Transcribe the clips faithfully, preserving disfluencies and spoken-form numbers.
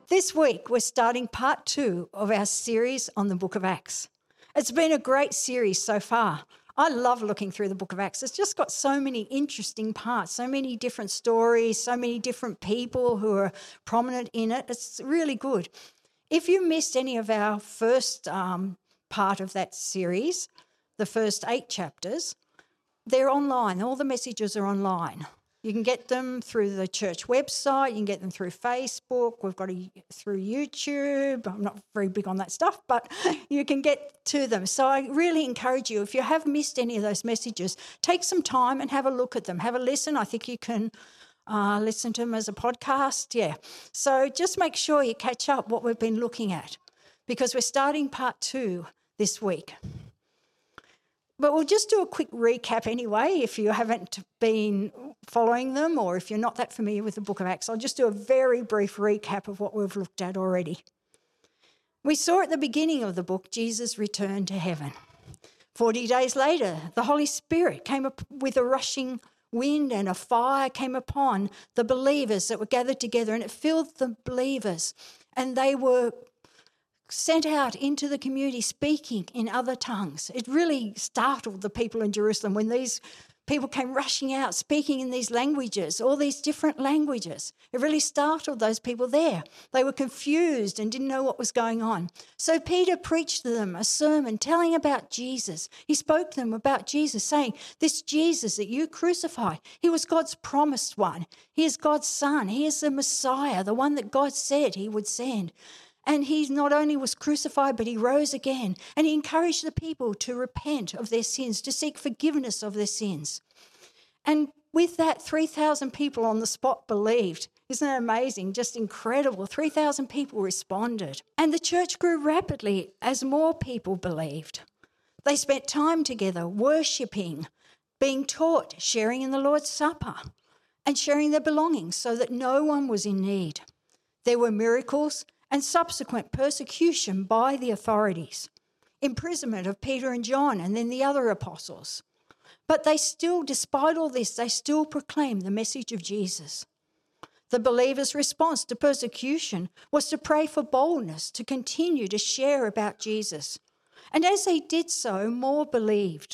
This week, we're starting part two of our series on the Book of Acts. It's been a great series so far. I love looking through the Book of Acts. It's just got so many interesting parts, so many different stories, so many different people who are prominent in it. It's really good. If you missed any of our first um, part of that series, the first eight chapters, they're online. All the messages are online. You can get them through the church website. You can get them through Facebook. We've got a, through YouTube. I'm not very big on that stuff, but you can get to them. So I really encourage you, if you have missed any of those messages, take some time and have a look at them. Have a listen. I think you can uh, listen to them as a podcast. Yeah. So just make sure you catch up what we've been looking at, because we're starting part two this week. But we'll just do a quick recap anyway, if you haven't been following them or if you're not that familiar with the Book of Acts. I'll just do a very brief recap of what we've looked at already. We saw at the beginning of the book, Jesus returned to heaven. Forty days later, the Holy Spirit came up with a rushing wind and a fire came upon the believers that were gathered together, and it filled the believers, and they were sent out into the community speaking in other tongues. It really startled the people in Jerusalem when these people came rushing out speaking in these languages, all these different languages. It really startled those people there. They were confused and didn't know what was going on. So Peter preached to them a sermon telling about Jesus. He spoke to them about Jesus, saying, this Jesus that you crucify, he was God's promised one. He is God's son. He is the Messiah, the one that God said he would send. And he not only was crucified, but he rose again. And he encouraged the people to repent of their sins, to seek forgiveness of their sins. And with that, three thousand people on the spot believed. Isn't that amazing? Just incredible. three thousand people responded. And the church grew rapidly as more people believed. They spent time together, worshipping, being taught, sharing in the Lord's Supper, and sharing their belongings so that no one was in need. There were miracles and subsequent persecution by the authorities, imprisonment of Peter and John and then the other apostles. But they still, despite all this, they still proclaimed the message of Jesus. The believers' response to persecution was to pray for boldness to continue to share about Jesus. And as they did so, more believed.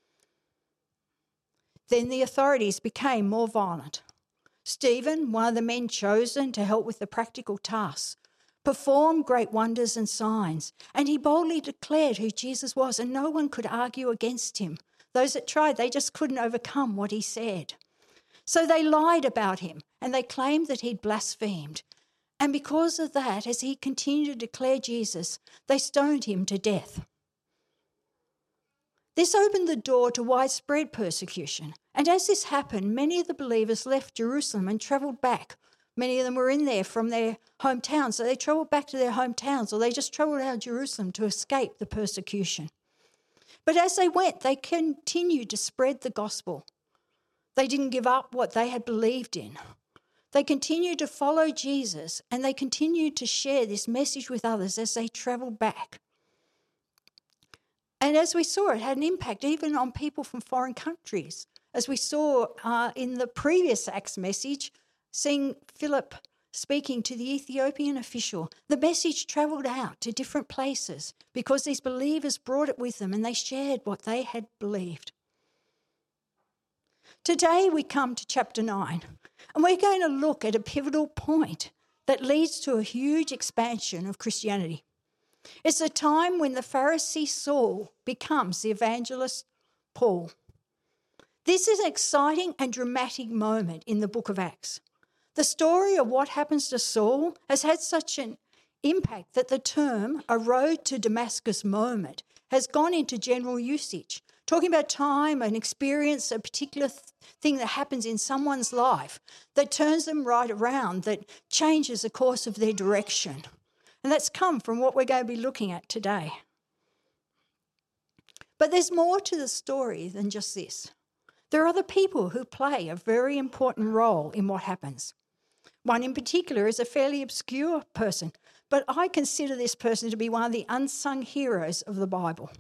Then the authorities became more violent. Stephen, one of the men chosen to help with the practical tasks, performed great wonders and signs, and he boldly declared who Jesus was, and no one could argue against him. Those that tried, they just couldn't overcome what he said. So they lied about him, and they claimed that he'd blasphemed. And because of that, as he continued to declare Jesus, they stoned him to death. This opened the door to widespread persecution, and as this happened, many of the believers left Jerusalem and travelled back. Many of them were in there from their hometowns, so they travelled back to their hometowns, or they just travelled out of Jerusalem to escape the persecution. But as they went, they continued to spread the gospel. They didn't give up what they had believed in. They continued to follow Jesus, and they continued to share this message with others as they travelled back. And as we saw, it had an impact even on people from foreign countries. As we saw uh, in the previous Acts message, seeing Philip speaking to the Ethiopian official, the message travelled out to different places because these believers brought it with them and they shared what they had believed. Today we come to chapter nine, and we're going to look at a pivotal point that leads to a huge expansion of Christianity. It's a time when the Pharisee Saul becomes the evangelist Paul. This is an exciting and dramatic moment in the book of Acts. The story of what happens to Saul has had such an impact that the term a road to Damascus moment has gone into general usage, talking about time and experience, a particular th- thing that happens in someone's life that turns them right around, that changes the course of their direction. And that's come from what we're going to be looking at today. But there's more to the story than just this. There are other people who play a very important role in what happens. One in particular is a fairly obscure person, but I consider this person to be one of the unsung heroes of the Bible.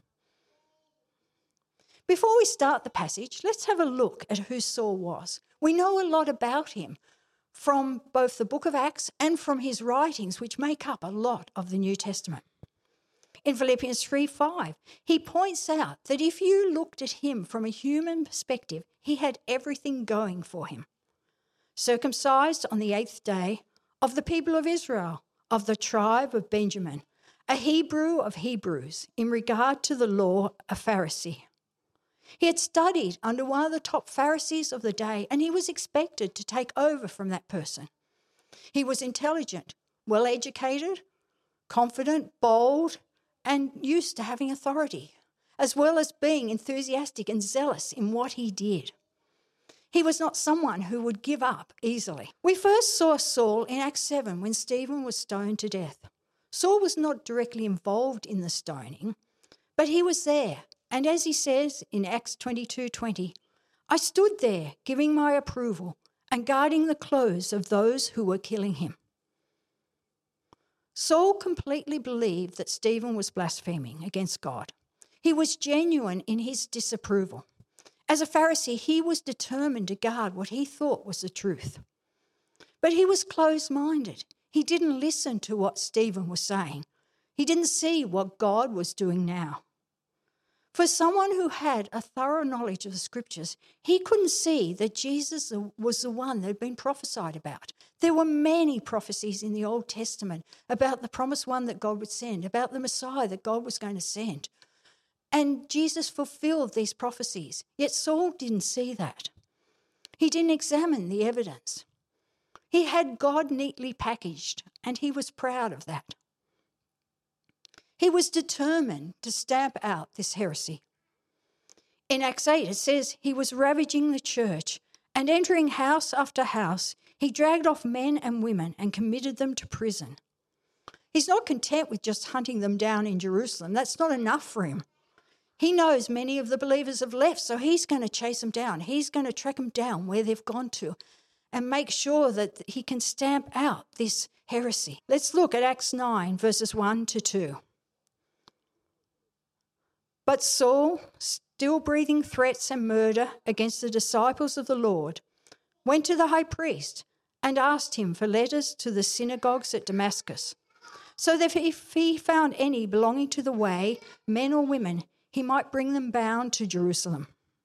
Before we start the passage, let's have a look at who Saul was. We know a lot about him from both the book of Acts and from his writings, which make up a lot of the New Testament. In Philippians three five, he points out that if you looked at him from a human perspective, he had everything going for him. Circumcised on the eighth day, of the people of Israel, of the tribe of Benjamin, a Hebrew of Hebrews, in regard to the law, a Pharisee. He had studied under one of the top Pharisees of the day, and he was expected to take over from that person. He was intelligent, well-educated, confident, bold, and used to having authority, as well as being enthusiastic and zealous in what he did. He was not someone who would give up easily. We first saw Saul in Acts seven when Stephen was stoned to death. Saul was not directly involved in the stoning, but he was there. And as he says in Acts twenty-two twenty, I stood there giving my approval and guarding the clothes of those who were killing him. Saul completely believed that Stephen was blaspheming against God. He was genuine in his disapproval. As a Pharisee, he was determined to guard what he thought was the truth. But he was closed-minded. He didn't listen to what Stephen was saying. He didn't see what God was doing now. For someone who had a thorough knowledge of the scriptures, he couldn't see that Jesus was the one that had been prophesied about. There were many prophecies in the Old Testament about the promised one that God would send, about the Messiah that God was going to send. And Jesus fulfilled these prophecies, yet Saul didn't see that. He didn't examine the evidence. He had God neatly packaged, and he was proud of that. He was determined to stamp out this heresy. In Acts eight, it says he was ravaging the church, and entering house after house, he dragged off men and women and committed them to prison. He's not content with just hunting them down in Jerusalem. That's not enough for him. He knows many of the believers have left, so he's going to chase them down. He's going to track them down where they've gone to and make sure that he can stamp out this heresy. Let's look at Acts nine, verses one to two. But Saul, still breathing threats and murder against the disciples of the Lord, went to the high priest and asked him for letters to the synagogues at Damascus, so that if he found any belonging to the way, men or women, he might bring them bound to Jerusalem.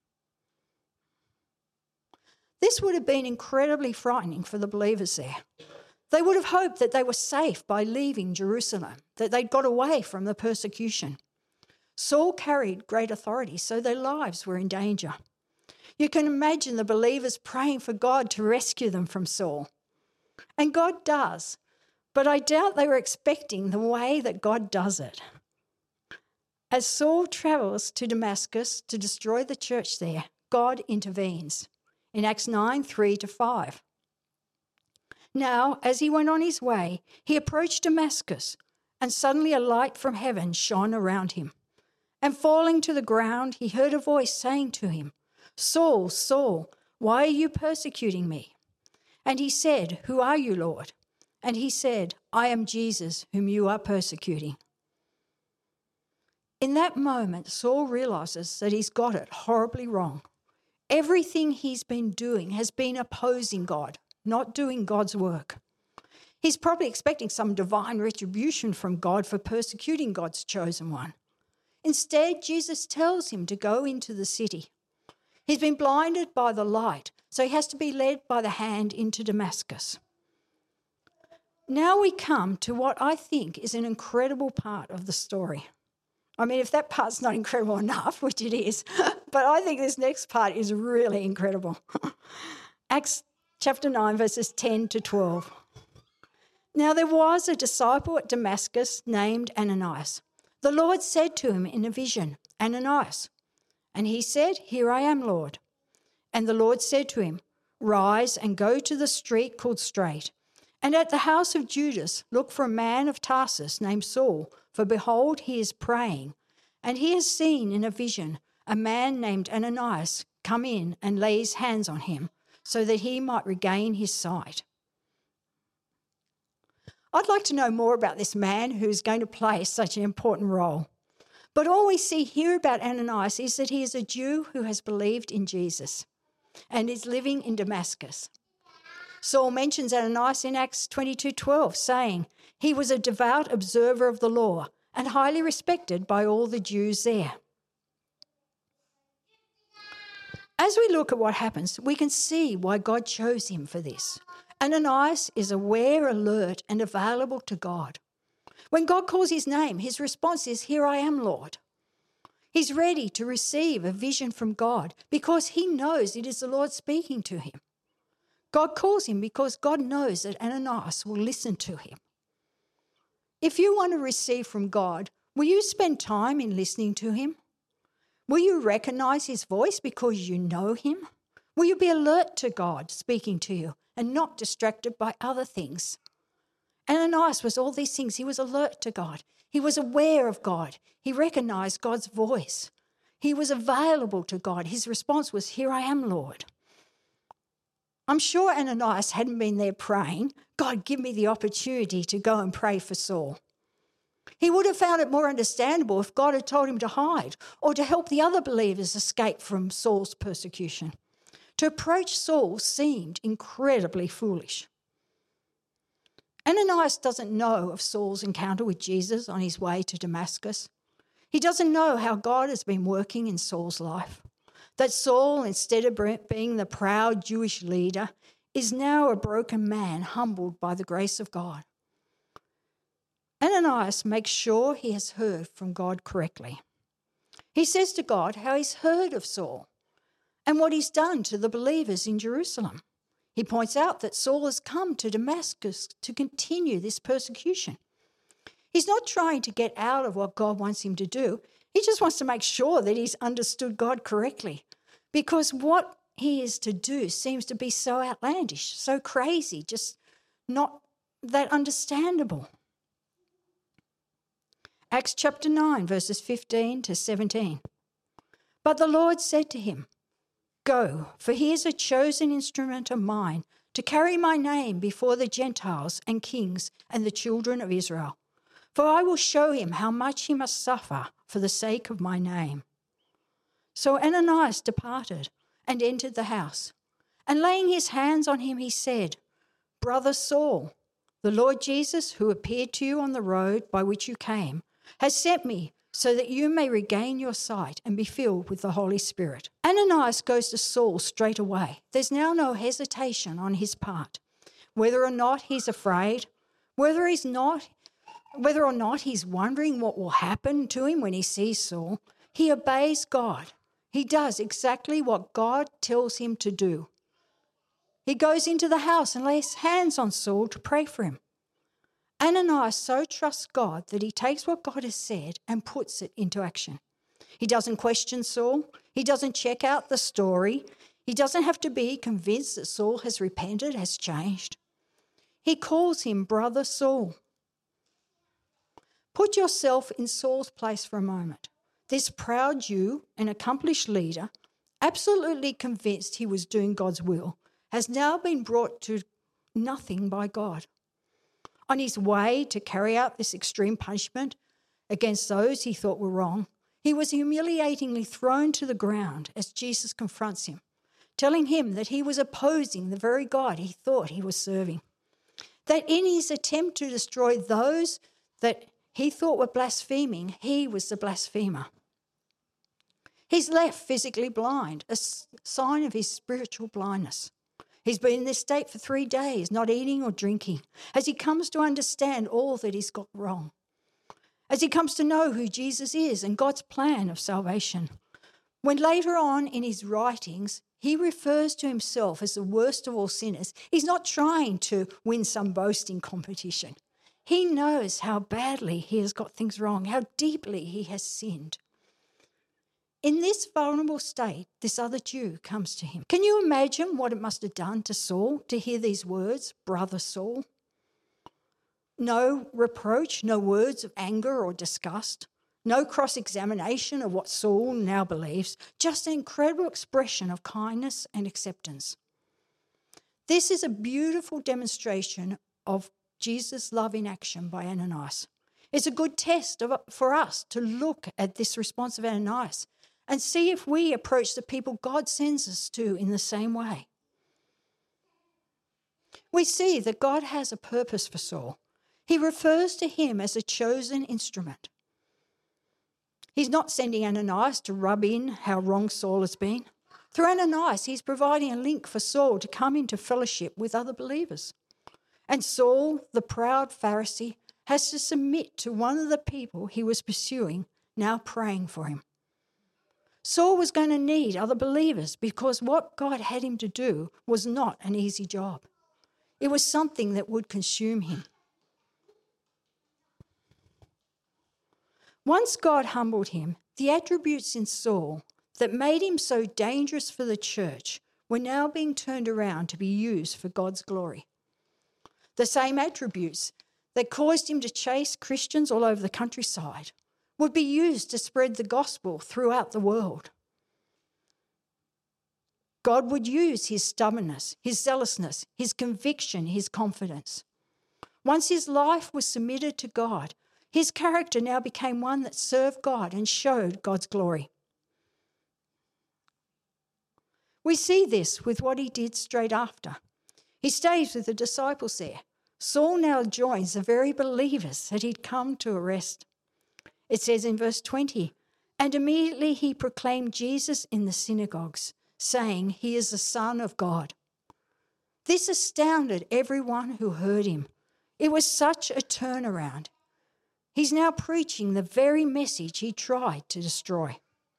This would have been incredibly frightening for the believers there. They would have hoped that they were safe by leaving Jerusalem, that they'd got away from the persecution. Saul carried great authority, so their lives were in danger. You can imagine the believers praying for God to rescue them from Saul. And God does, but I doubt they were expecting the way that God does it. As Saul travels to Damascus to destroy the church there, God intervenes in Acts nine, three to five. Now, as he went on his way, he approached Damascus, and suddenly a light from heaven shone around him. And falling to the ground, he heard a voice saying to him, Saul, Saul, why are you persecuting me? And he said, Who are you, Lord? And he said, I am Jesus, whom you are persecuting. In that moment, Saul realizes that he's got it horribly wrong. Everything he's been doing has been opposing God, not doing God's work. He's probably expecting some divine retribution from God for persecuting God's chosen one. Instead, Jesus tells him to go into the city. He's been blinded by the light, so he has to be led by the hand into Damascus. Now we come to what I think is an incredible part of the story. I mean, if that part's not incredible enough, which it is, but I think this next part is really incredible. Acts chapter nine, verses ten to twelve. Now there was a disciple at Damascus named Ananias. The Lord said to him in a vision, Ananias. And he said, Here I am, Lord. And the Lord said to him, Rise and go to the street called Straight, and at the house of Judas look for a man of Tarsus named Saul, for behold, he is praying. And he has seen in a vision a man named Ananias come in and lay his hands on him, so that he might regain his sight. I'd like to know more about this man who's going to play such an important role. But all we see here about Ananias is that he is a Jew who has believed in Jesus and is living in Damascus. Saul mentions Ananias in Acts twenty-two twelve, saying, he was a devout observer of the law and highly respected by all the Jews there. As we look at what happens, we can see why God chose him for this. Ananias is aware, alert, and available to God. When God calls his name, his response is, here I am, Lord. He's ready to receive a vision from God because he knows it is the Lord speaking to him. God calls him because God knows that Ananias will listen to him. If you want to receive from God, will you spend time in listening to him? Will you recognize his voice because you know him? Will you be alert to God speaking to you and not distracted by other things? Ananias was all these things. He was alert to God. He was aware of God. He recognized God's voice. He was available to God. His response was, here I am, Lord. I'm sure Ananias hadn't been there praying, God, give me the opportunity to go and pray for Saul. He would have found it more understandable if God had told him to hide or to help the other believers escape from Saul's persecution. To approach Saul seemed incredibly foolish. Ananias doesn't know of Saul's encounter with Jesus on his way to Damascus. He doesn't know how God has been working in Saul's life. That Saul, instead of being the proud Jewish leader, is now a broken man humbled by the grace of God. Ananias makes sure he has heard from God correctly. He says to God how he's heard of Saul and what he's done to the believers in Jerusalem. He points out that Saul has come to Damascus to continue this persecution. He's not trying to get out of what God wants him to do. He just wants to make sure that he's understood God correctly, because what he is to do seems to be so outlandish, so crazy, just not that understandable. Acts chapter nine, verses fifteen to seventeen. But the Lord said to him, go, for he is a chosen instrument of mine to carry my name before the Gentiles and kings and the children of Israel. For I will show him how much he must suffer for the sake of my name. So Ananias departed and entered the house. And laying his hands on him, he said, Brother Saul, the Lord Jesus, who appeared to you on the road by which you came, has sent me so that you may regain your sight and be filled with the Holy Spirit. Ananias goes to Saul straight away. There's now no hesitation on his part. Whether or not he's afraid, whether he's not, whether or not he's wondering what will happen to him when he sees Saul, he obeys God. He does exactly what God tells him to do. He goes into the house and lays hands on Saul to pray for him. Ananias so trusts God that he takes what God has said and puts it into action. He doesn't question Saul. He doesn't check out the story. He doesn't have to be convinced that Saul has repented, has changed. He calls him Brother Saul. Put yourself in Saul's place for a moment. This proud Jew, an accomplished leader, absolutely convinced he was doing God's will, has now been brought to nothing by God. On his way to carry out this extreme punishment against those he thought were wrong, he was humiliatingly thrown to the ground as Jesus confronts him, telling him that he was opposing the very God he thought he was serving. That in his attempt to destroy those that he thought were blaspheming, he was the blasphemer. He's left physically blind, a sign of his spiritual blindness. He's been in this state for three days, not eating or drinking, as he comes to understand all that he's got wrong, as he comes to know who Jesus is and God's plan of salvation. When later on in his writings, he refers to himself as the worst of all sinners, he's not trying to win some boasting competition. He knows how badly he has got things wrong, how deeply he has sinned. In this vulnerable state, this other Jew comes to him. Can you imagine what it must have done to Saul to hear these words, Brother Saul? No reproach, no words of anger or disgust, no cross-examination of what Saul now believes, just an incredible expression of kindness and acceptance. This is a beautiful demonstration of Jesus' love in action by Ananias. It's a good test of, for us to look at this response of Ananias and see if we approach the people God sends us to in the same way. we see that God has a purpose for Saul. He refers to him as a chosen instrument. He's not sending Ananias to rub in how wrong Saul has been. Through Ananias, he's providing a link for Saul to come into fellowship with other believers. And Saul, the proud Pharisee, has to submit to one of the people he was pursuing, now praying for him. Saul was going to need other believers because what God had him to do was not an easy job. It was something that would consume him. Once God humbled him, the attributes in Saul that made him so dangerous for the church were now being turned around to be used for God's glory. The same attributes that caused him to chase Christians all over the countryside would be used to spread the gospel throughout the world. God would use his stubbornness, his zealousness, his conviction, his confidence. Once his life was submitted to God, his character now became one that served God and showed God's glory. We see this with what he did straight after. He stays with the disciples there. Saul now joins the very believers that he'd come to arrest. It says in verse twenty, "And immediately he proclaimed Jesus in the synagogues, saying, 'He is the Son of God.' This astounded everyone who heard him. It was such a turnaround. He's now preaching the very message he tried to destroy.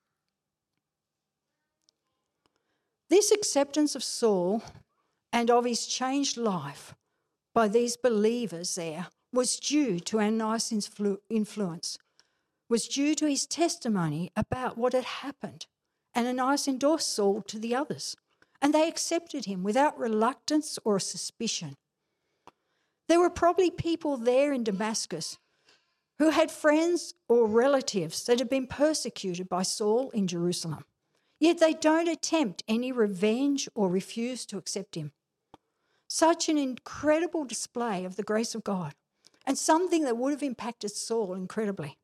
This acceptance of Saul and of his changed life by these believers there was due to Ananias' influ- influence, was due to his testimony about what had happened. Ananias endorsed Saul to the others, and they accepted him without reluctance or suspicion. There were probably people there in Damascus who had friends or relatives that had been persecuted by Saul in Jerusalem, yet they don't attempt any revenge or refuse to accept him. Such an incredible display of the grace of God, and something that would have impacted Saul incredibly.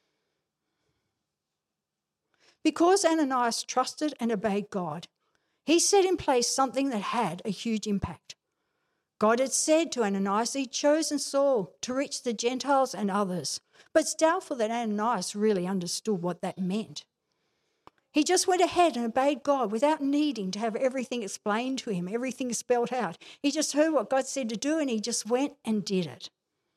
Because Ananias trusted and obeyed God, he set in place something that had a huge impact. God had said to Ananias he'd chosen Saul to reach the Gentiles and others, but it's doubtful that Ananias really understood what that meant. He just went ahead and obeyed God without needing to have everything explained to him, everything spelled out. He just heard what God said to do and he just went and did it.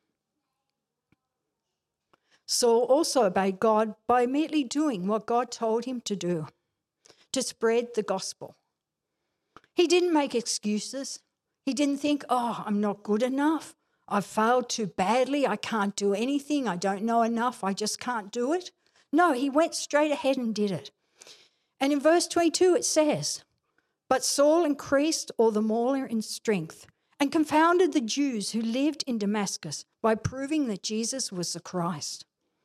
Saul also obeyed God by immediately doing what God told him to do, to spread the gospel. He didn't make excuses. He didn't think, oh, I'm not good enough. I've failed too badly. I can't do anything. I don't know enough. I just can't do it. No, he went straight ahead and did it. And in verse twenty-two it says, "But Saul increased all the more in strength and confounded the Jews who lived in Damascus by proving that Jesus was the Christ."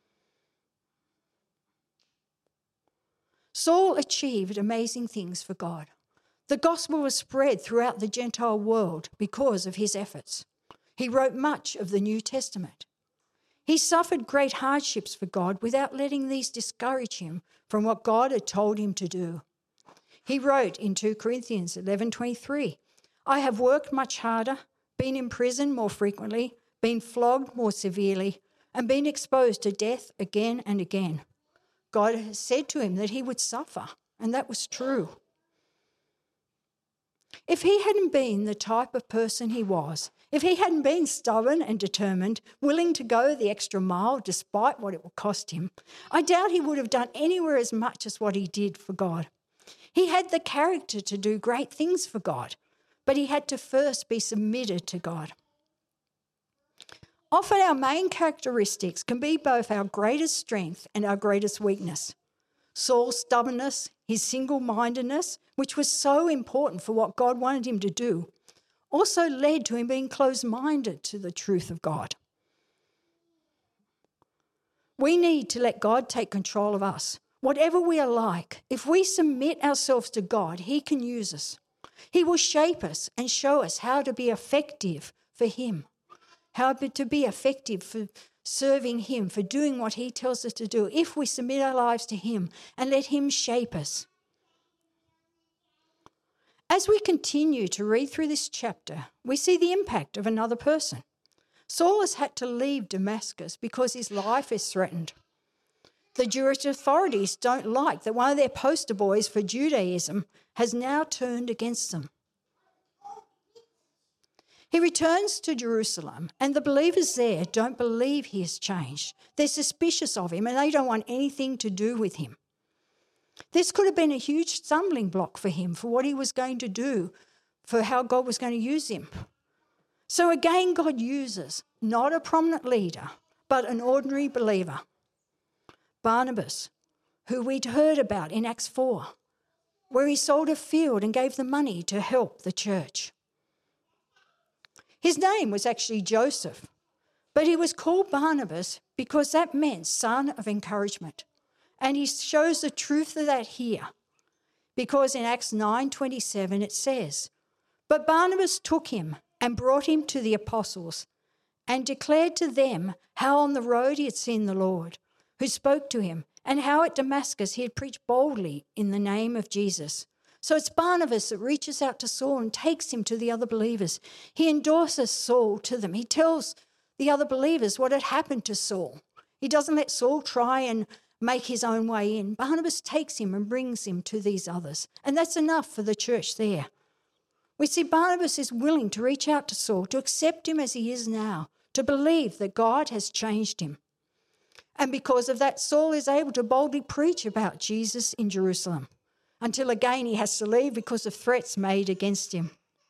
Saul achieved amazing things for God. The gospel was spread throughout the Gentile world because of his efforts. He wrote much of the New Testament. He suffered great hardships for God without letting these discourage him from what God had told him to do. He wrote in Second Corinthians eleven twenty-three, "I have worked much harder, been in prison more frequently, been flogged more severely, and been exposed to death again and again." God has said to him that he would suffer, and that was true. If he hadn't been the type of person he was, if he hadn't been stubborn and determined, willing to go the extra mile despite what it would cost him, I doubt he would have done anywhere as much as what he did for God. He had the character to do great things for God, but he had to first be submitted to God. Often our main characteristics can be both our greatest strength and our greatest weakness. Saul's stubbornness, his single-mindedness, which was so important for what God wanted him to do, also led to him being closed-minded to the truth of God. We need to let God take control of us. Whatever we are like, if we submit ourselves to God, he can use us. He will shape us and show us how to be effective for him, how to be effective for serving him, for doing what he tells us to do, if we submit our lives to him and let him shape us. As we continue to read through this chapter, we see the impact of another person. Saul has had to leave Damascus because his life is threatened. The Jewish authorities don't like that one of their poster boys for Judaism has now turned against them. He returns to Jerusalem, and the believers there don't believe he has changed. They're suspicious of him, and they don't want anything to do with him. This could have been a huge stumbling block for him, for what he was going to do, for how God was going to use him. So again, God uses not a prominent leader, but an ordinary believer. Barnabas, who we'd heard about in Acts four, where he sold a field and gave the money to help the church. His name was actually Joseph, but he was called Barnabas because that meant son of encouragement. And he shows the truth of that here, because in Acts nine twenty-seven it says, "But Barnabas took him and brought him to the apostles and declared to them how on the road he had seen the Lord, who spoke to him, and how at Damascus he had preached boldly in the name of Jesus." So it's Barnabas that reaches out to Saul and takes him to the other believers. He endorses Saul to them. He tells the other believers what had happened to Saul. He doesn't let Saul try and make his own way in. Barnabas takes him and brings him to these others. And that's enough for the church there. We see Barnabas is willing to reach out to Saul, to accept him as he is now, to believe that God has changed him. And because of that, Saul is able to boldly preach about Jesus in Jerusalem, until again he has to leave because of threats made against him.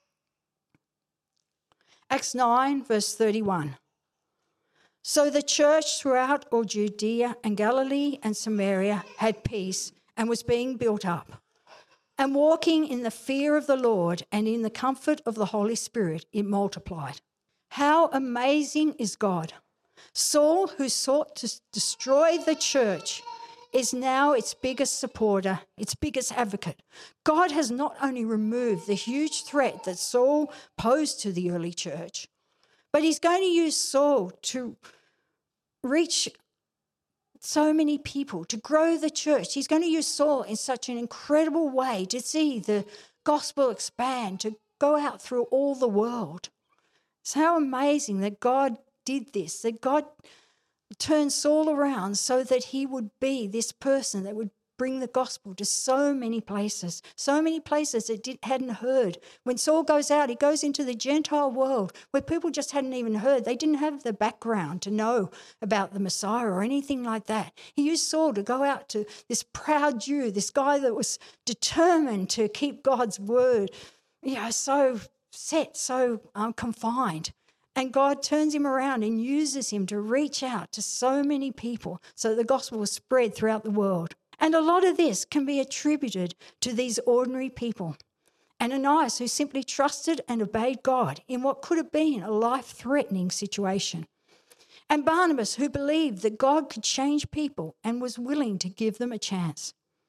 Acts nine, verse thirty-one. So the church throughout all Judea and Galilee and Samaria had peace and was being built up. And walking in the fear of the Lord and in the comfort of the Holy Spirit, it multiplied. How amazing is God! Saul, who sought to destroy the church, is now its biggest supporter, its biggest advocate. God has not only removed the huge threat that Saul posed to the early church, but he's going to use Saul to reach so many people, to grow the church. He's going to use Saul in such an incredible way to see the gospel expand, to go out through all the world. It's how amazing that God did this, that God turned Saul around so that he would be this person that would bring the gospel to so many places, so many places that did, hadn't heard. When Saul goes out, he goes into the Gentile world where people just hadn't even heard. They didn't have the background to know about the Messiah or anything like that. He used Saul to go out to this proud Jew, this guy that was determined to keep God's word, you know, so set, so um, confined. And God turns him around and uses him to reach out to so many people so that the gospel was spread throughout the world. And a lot of this can be attributed to these ordinary people. Ananias, who simply trusted and obeyed God in what could have been a life-threatening situation. And Barnabas, who believed that God could change people and was willing to give them a chance.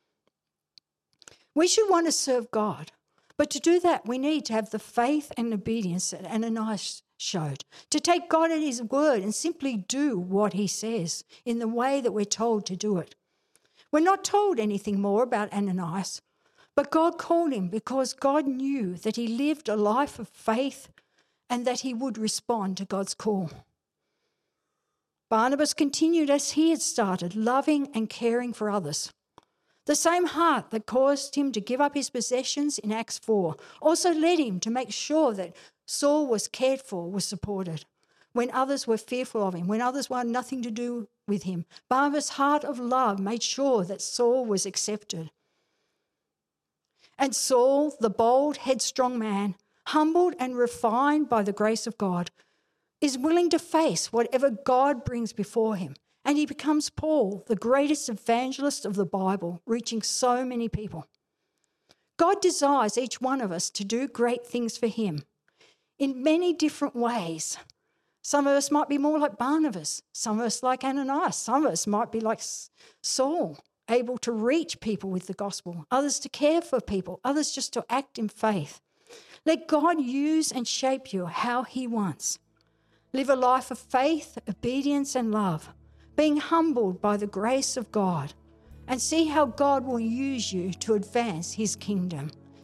We should want to serve God, but to do that, we need to have the faith and obedience that Ananias showed, to take God at his word and simply do what he says in the way that we're told to do it. We're not told anything more about Ananias, but God called him because God knew that he lived a life of faith and that he would respond to God's call. Barnabas continued as he had started, loving and caring for others. The same heart that caused him to give up his possessions in Acts four also led him to make sure that Saul was cared for, was supported. When others were fearful of him, when others wanted nothing to do with him, Barnabas' heart of love made sure that Saul was accepted. And Saul, the bold, headstrong man, humbled and refined by the grace of God, is willing to face whatever God brings before him. And he becomes Paul, the greatest evangelist of the Bible, reaching so many people. God desires each one of us to do great things for him in many different ways. Some of us might be more like Barnabas, some of us like Ananias, some of us might be like Saul, able to reach people with the gospel, others to care for people, others just to act in faith. Let God use and shape you how he wants. Live a life of faith, obedience and love, being humbled by the grace of God, and see how God will use you to advance his kingdom.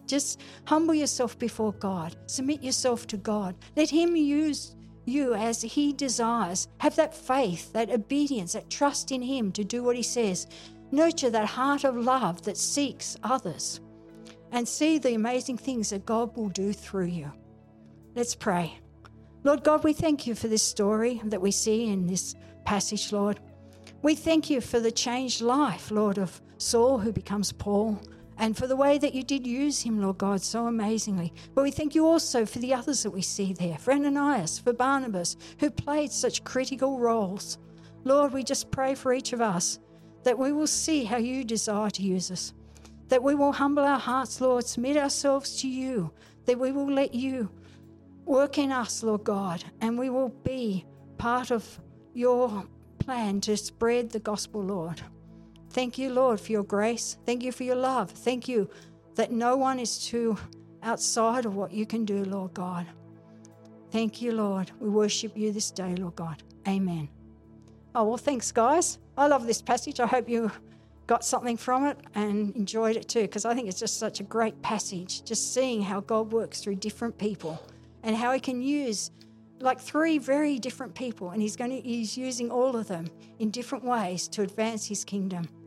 Just humble yourself before God. Submit yourself to God. Let him use you as he desires. Have that faith, that obedience, that trust in him to do what he says. Nurture that heart of love that seeks others, and see the amazing things that God will do through you. Let's pray. Lord God, we thank you for this story that we see in this passage, Lord. We thank you for the changed life, Lord, of Saul who becomes Paul, and for the way that you did use him, Lord God, so amazingly. But we thank you also for the others that we see there, for Ananias, for Barnabas, who played such critical roles. Lord, we just pray for each of us that we will see how you desire to use us, that we will humble our hearts, Lord, submit ourselves to you, that we will let you work in us, Lord God, and we will be part of your plan to spread the gospel, Lord. Thank you, Lord, for your grace. Thank you for your love. Thank you that no one is too outside of what you can do, Lord God. Thank you, Lord. We worship you this day, Lord God. Amen. Oh, well, thanks, guys. I love this passage. I hope you got something from it and enjoyed it too, because I think it's just such a great passage, just seeing how God works through different people and how he can use like three very different people, and he's going to, he's using all of them in different ways to advance his kingdom.